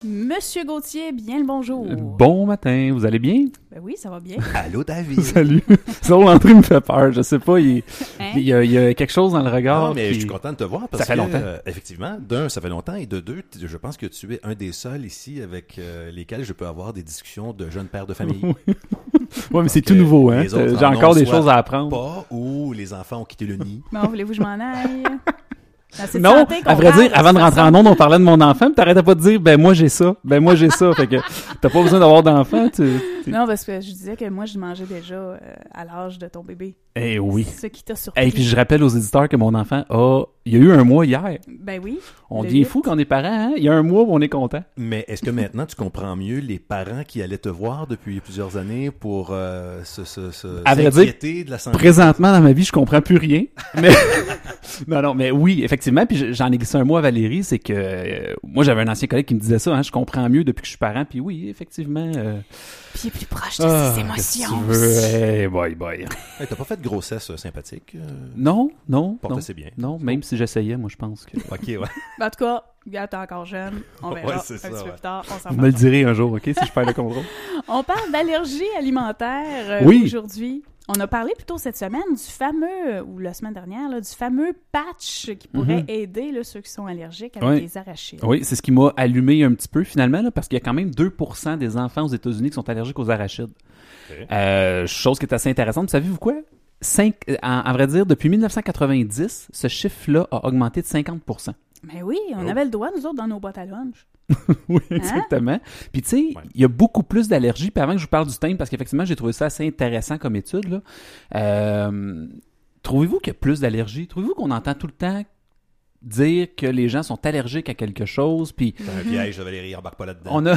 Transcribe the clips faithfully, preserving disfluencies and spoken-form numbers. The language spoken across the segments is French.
Monsieur Gauthier, bien le bonjour. Bon matin, vous allez bien? Ben oui, ça va bien. Allô, David. Salut. Son entrée me fait peur, je sais pas, il, Hein? il, y a, il y a quelque chose dans le regard. Non, mais puis... je suis content de te voir parce Ça fait que, longtemps. euh, effectivement, d'un, ça fait longtemps, et de deux, t- je pense que tu es un des seuls ici avec euh, lesquels je peux avoir des discussions de jeunes pères de famille. Ouais, mais c'est Donc, tout nouveau, hein? les autres J'ai en encore ont des soit choses à apprendre. Pas ou les enfants ont quitté le nid. Bon, voulez-vous que je m'en aille? Ben, c'est de Non, santé qu'on à vrai parle, dire, de avant de toute rentrer façon. en onde, on parlait de mon enfant, puis t'arrêtais pas de dire, ben moi j'ai ça, ben moi j'ai ça, fait que t'as pas besoin d'avoir d'enfant, tu... tu- Non, parce que je disais que moi, je mangeais déjà euh, à l'âge de ton bébé. Eh oui. C'est ce qui t'a surpris. Et puis je rappelle aux éditeurs que mon enfant a, il y a eu un mois hier. Ben oui. On le devient huit. fou quand on est parents, hein? Il y a un mois où on est content. Mais est-ce que maintenant tu comprends mieux les parents qui allaient te voir depuis plusieurs années pour euh, se, se, se À vrai dire, s'inquiéter de la santé? Présentement, dans ma vie, je comprends plus rien. Mais non, non, mais oui, effectivement. Puis j'en ai glissé un mot à Valérie, c'est que euh, moi, j'avais un ancien collègue qui me disait ça. Hein, je comprends mieux depuis que je suis parent. Puis oui, effectivement. Euh, Puis il est plus proche de ah, ses qu'est-ce que émotions. tu veux? Hey, boy, boy. Hey, t'as pas fait de grossesse euh, sympathique? euh, Non, non, Porte non. assez bien. Non, même si j'essayais, moi, je pense que. Ok, ouais. Ben, en tout cas, regarde, t'es encore jeune. On verra Ouais, un c'est petit ça, peu ouais. plus tard. On s'en Vous me le parle. direz un jour, OK, si je perds le contrôle. On parle d'allergie alimentaire euh, Oui. aujourd'hui. On a parlé plutôt cette semaine du fameux, ou la semaine dernière, là, du fameux patch qui pourrait Mhm. aider là, ceux qui sont allergiques avec Oui. les arachides. Oui, c'est ce qui m'a allumé un petit peu, finalement, là, parce qu'il y a quand même deux pour cent des enfants aux États-Unis qui sont allergiques aux arachides. Ok. Euh, chose qui est assez intéressante. Savez-vous quoi? Cinq, en, en vrai dire, depuis dix-neuf cent quatre-vingt-dix, ce chiffre-là a augmenté de cinquante pour cent. Mais oui, on Oh. avait le droit, nous autres, dans nos boîtes à lunch. Oui, exactement. Puis tu sais, il Ouais. y a beaucoup plus d'allergies. Puis avant que je vous parle du thème, parce qu'effectivement, j'ai trouvé ça assez intéressant comme étude, là. Euh, trouvez-vous qu'il y a plus d'allergies? Trouvez-vous qu'on entend tout le temps dire que les gens sont allergiques à quelque chose? Puis C'est un piège de Valérie, embarque pas là-dedans. on a...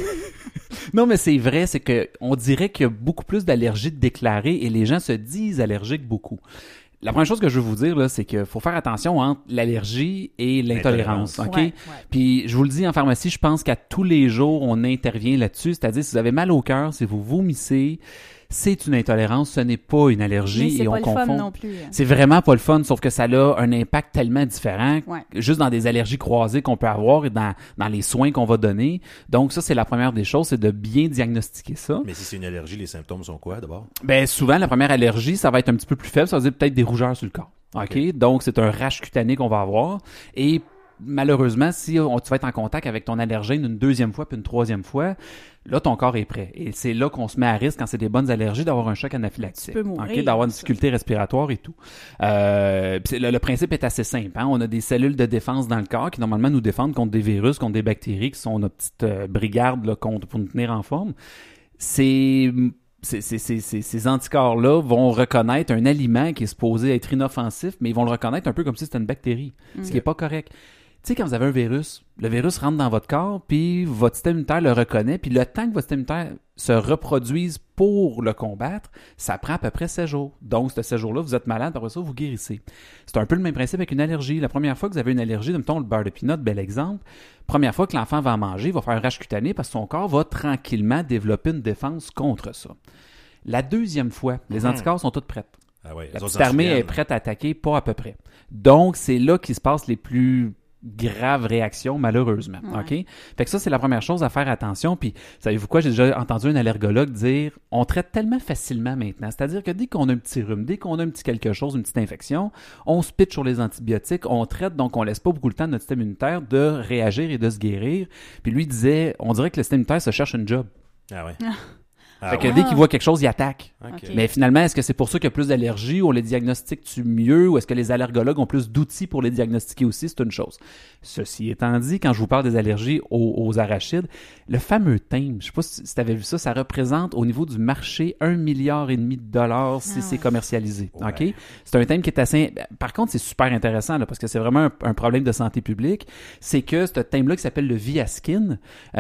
Non, mais c'est vrai, c'est que on dirait qu'il y a beaucoup plus d'allergies déclarées et les gens se disent allergiques beaucoup. La première chose que je veux vous dire, là, c'est qu'il faut faire attention entre l'allergie et l'intolérance, L'intolérance. OK? Ouais, ouais. Puis je vous le dis en pharmacie, je pense qu'à tous les jours, on intervient là-dessus. C'est-à-dire, si vous avez mal au cœur, si vous vomissez, c'est une intolérance, ce n'est pas une allergie Mais c'est et pas on le confond. fun non plus. hein. C'est vraiment pas le fun, sauf que ça a un impact tellement différent, Ouais. juste dans des allergies croisées qu'on peut avoir et dans, dans les soins qu'on va donner. Donc ça, c'est la première des choses, c'est de bien diagnostiquer ça. Mais si c'est une allergie, les symptômes sont quoi d'abord? Ben souvent, la première allergie, ça va être un petit peu plus faible, ça veut dire peut-être des rougeurs sur le corps. OK? OK. Donc, c'est un rash cutané qu'on va avoir. Et malheureusement, si on- tu vas être en contact avec ton allergène une deuxième fois puis une troisième fois, là, ton corps est prêt. Et c'est là qu'on se met à risque, quand c'est des bonnes allergies, d'avoir un choc anaphylactique. Tu peux mourir, OK? D'avoir une ça. difficulté respiratoire et tout. Euh, puis c'est- le, le principe est assez simple. Hein? On a des cellules de défense dans le corps qui, normalement, nous défendent contre des virus, contre des bactéries, qui sont notre petite euh, brigade là, contre, pour nous tenir en forme. C'est... Ces, ces, ces, ces, ces anticorps-là vont reconnaître un aliment qui est supposé être inoffensif, mais ils vont le reconnaître un peu comme si c'était une bactérie, ce qui n'est pas correct. Tu sais, quand vous avez un virus, le virus rentre dans votre corps, puis votre système immunitaire le reconnaît, puis le temps que votre système immunitaire se reproduise pour le combattre, ça prend à peu près sept jours. Donc, ce sept jours-là, vous êtes malade, après ça, vous guérissez. C'est un peu le même principe avec une allergie. La première fois que vous avez une allergie, mettons le beurre de pinot, bel exemple, première fois que l'enfant va en manger, il va faire un rash cutané parce que son corps va tranquillement développer une défense contre ça. La deuxième fois, les Mhm. anticorps sont toutes prêtes. Ah ouais, La les autres petite armée s'en est souviennent. prête à attaquer, pas à peu près. Donc, c'est là qu'il se passe les plus graves réactions, malheureusement. Ouais. OK? Fait que ça, c'est la première chose à faire attention. Puis, savez-vous quoi? J'ai déjà entendu un allergologue dire on traite tellement facilement maintenant. C'est-à-dire que dès qu'on a un petit rhume, dès qu'on a un petit quelque chose, une petite infection, on se pitche sur les antibiotiques, on traite, donc on laisse pas beaucoup le temps à notre système immunitaire de réagir et de se guérir. Puis lui disait on dirait que le système immunitaire se cherche une job. Ah ouais. Ah. Ah Fait que ouais. dès qu'il voit quelque chose, il attaque. Ok. Ok. Mais finalement, est-ce que c'est pour ça qu'il y a plus d'allergies? On les diagnostique-tu mieux? Ou est-ce que les allergologues ont plus d'outils pour les diagnostiquer aussi? C'est une chose. Ceci étant dit, quand je vous parle des allergies aux, aux arachides, le fameux thym, je sais pas si tu avais vu ça, ça représente au niveau du marché un milliard et demi de dollars si Ah c'est ouais. commercialisé. Ouais. OK? C'est un thème qui est assez... Par contre, c'est super intéressant là, parce que c'est vraiment un, un problème de santé publique. C'est que ce thème-là qui s'appelle le Viaskin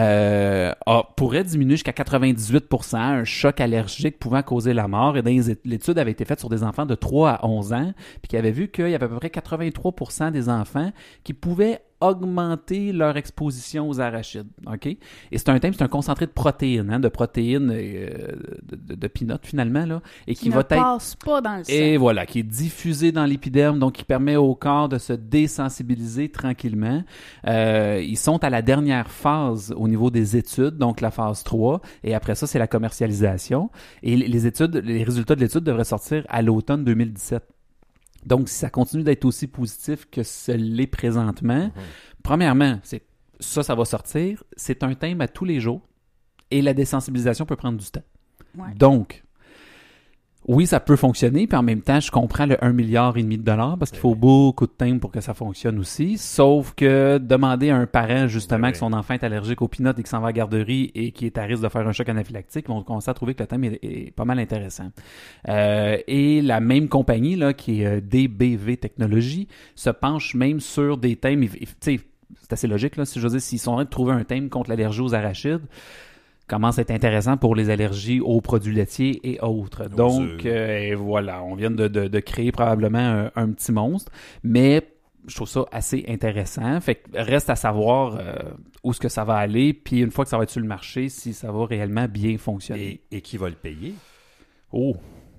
euh, a- pourrait diminuer jusqu'à quatre-vingt-dix-huit pour cent un choc allergique pouvant causer la mort. Et dans les é- l'étude avait été faite sur des enfants de trois à onze ans, puis qui avait vu qu'il y avait à peu près quatre-vingt-trois pour cent des enfants qui pouvaient augmenter leur exposition aux arachides. OK? Et c'est un thème, c'est un concentré de protéines, hein, de protéines euh, de, de, de peanuts finalement, là, et qui, qui ne va passe être, pas dans le sang. et voilà, qui est diffusé dans l'épiderme, donc qui permet au corps de se désensibiliser tranquillement. Euh, ils sont à la dernière phase au niveau des études, donc la phase trois, et après ça, c'est la commercialisation. Et les études, les résultats de l'étude devraient sortir à l'automne deux mille dix-sept. Donc, si ça continue d'être aussi positif que ce l'est présentement, mm-hmm. premièrement, c'est ça, ça va sortir. C'est un thème à tous les jours et la désensibilisation peut prendre du temps. Ouais. Donc, oui, ça peut fonctionner, puis en même temps, je comprends le un milliard et demi de dollars parce qu'il faut beaucoup de temps pour que ça fonctionne aussi. Sauf que demander à un parent, justement, oui. que son enfant est allergique aux peanuts et qui s'en va à la garderie et qui est à risque de faire un choc anaphylactique, on commence à trouver que le thème est, est pas mal intéressant. Euh, et la même compagnie, là, qui est D B V Technologies, se penche même sur des thèmes, tu sais, c'est assez logique, là, si je veux dire, s'ils sont en train de trouver un thème contre l'allergie aux arachides, commence à être intéressant pour les allergies aux produits laitiers et autres. Aux Donc, euh, et voilà, on vient de, de, de créer probablement un, un petit monstre, mais je trouve ça assez intéressant. Fait que reste à savoir euh, où est-ce que ça va aller, puis une fois que ça va être sur le marché, si ça va réellement bien fonctionner. Et, et qui va le payer? Oh!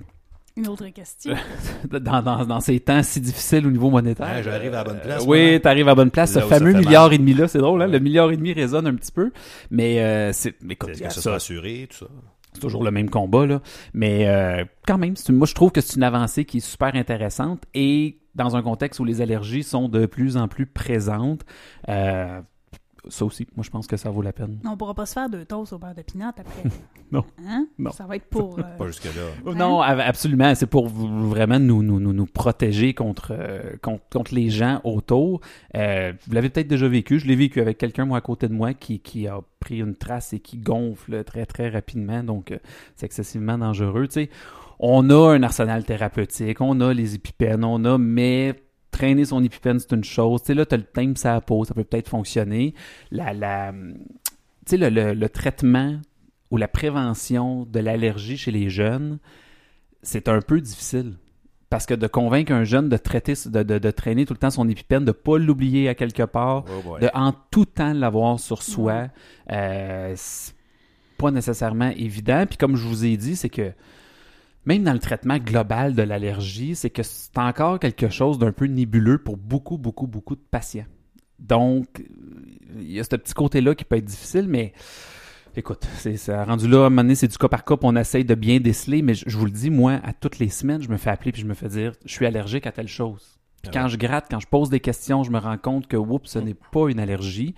Une autre question. dans, dans, dans ces temps si difficiles au niveau monétaire. Ah, j'arrive à la bonne place. Euh, oui, tu arrives à la bonne place. Là Ce fameux milliard mal. et demi-là, c'est drôle, hein? Ouais. Le milliard et demi résonne un petit peu. Mais euh, c'est. Mais écoute, Est-ce que ça, ça sera assuré, tout ça? C'est toujours le même combat, là. Mais euh, quand même, c'est une, moi, je trouve que c'est une avancée qui est super intéressante et dans un contexte où les allergies sont de plus en plus présentes. Euh, Ça aussi, moi, je pense que ça vaut la peine. On ne pourra pas se faire deux toasts au beurre de pinot après. non. Hein? non. Ça va être pour... Euh... Pas jusque-là. Hein? Non, absolument. C'est pour vraiment nous, nous, nous, nous protéger contre, euh, contre, contre les gens autour. Euh, vous l'avez peut-être déjà vécu. Je l'ai vécu avec quelqu'un, moi, à côté de moi, qui, qui a pris une trace et qui gonfle très, très rapidement. Donc, euh, c'est excessivement dangereux. Tu sais, on a un arsenal thérapeutique, on a les épipènes, on a... mais... Traîner son épipène, c'est une chose. Tu sais, là, tu as le thème sur la peau, ça peut peut-être fonctionner. La, la, tu sais, le, le, le traitement ou la prévention de l'allergie chez les jeunes, c'est un peu difficile. Parce que de convaincre un jeune de traiter, de, de, de traîner tout le temps son épipène, de ne pas l'oublier à quelque part, oh de en tout temps l'avoir sur soi, euh, c'est pas nécessairement évident. Puis comme je vous ai dit, c'est que même dans le traitement global de l'allergie, c'est que c'est encore quelque chose d'un peu nébuleux pour beaucoup, beaucoup, beaucoup de patients. Donc, il y a ce petit côté-là qui peut être difficile, mais écoute, c'est, ça, rendu là, à un moment donné, c'est du cas par cas, puis on essaye de bien déceler, mais je, je vous le dis, moi, à toutes les semaines, je me fais appeler puis je me fais dire, je suis allergique à telle chose. Puis quand je gratte, quand je pose des questions, je me rends compte que, oups, ce n'est pas une allergie.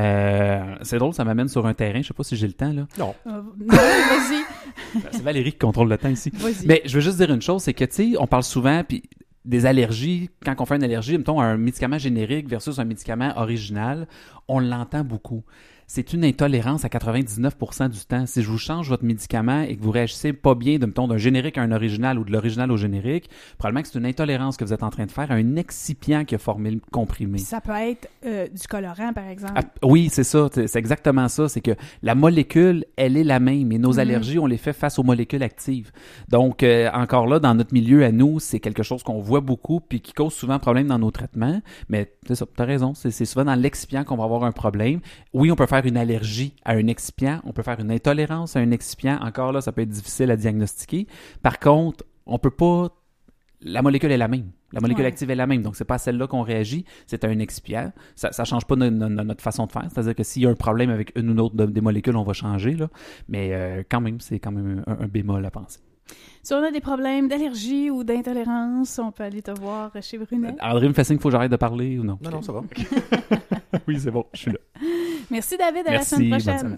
Euh, c'est drôle, ça m'amène sur un terrain. Je sais pas si j'ai le temps, là. Non. Euh, non, vas-y. C'est Valérie qui contrôle le temps ici. Vas-y. Mais je veux juste dire une chose, c'est que, tu sais, on parle souvent, puis des allergies, quand on fait une allergie, mettons, un médicament générique versus un médicament original, on l'entend beaucoup. C'est une intolérance à quatre-vingt-dix-neuf pour cent du temps. Si je vous change votre médicament et que vous réagissez pas bien de, mettons, d'un générique à un original ou de l'original au générique, probablement que c'est une intolérance que vous êtes en train de faire à un excipient qui a formé le comprimé. Ça peut être euh, du colorant, par exemple. Ah, oui, c'est ça. C'est exactement ça. C'est que la molécule, elle est la même. Et nos mm-hmm. allergies, on les fait face aux molécules actives. Donc, euh, encore là, dans notre milieu à nous, c'est quelque chose qu'on voit beaucoup puis qui cause souvent problème dans nos traitements. Mais c'est ça, tu as raison. C'est, c'est souvent dans l'excipient qu'on va avoir un problème. Oui, on peut faire une allergie à un excipient, on peut faire une intolérance à un excipient. Encore là, ça peut être difficile à diagnostiquer. Par contre, on peut pas... La molécule est la même. La molécule ouais. active est la même. Donc, c'est pas à celle-là qu'on réagit, c'est à un excipient. Ça ça change pas no, no, no, notre façon de faire. C'est-à-dire que s'il y a un problème avec une ou autre de, des molécules, on va changer. Là. Mais euh, quand même, c'est quand même un, un bémol à penser. Si on a des problèmes d'allergie ou d'intolérance, on peut aller te voir chez Brunet. André me fait signe qu'il faut que j'arrête de parler ou non? Non, non, ça va. Oui, c'est bon, je suis là. Merci David, à Merci, la semaine prochaine.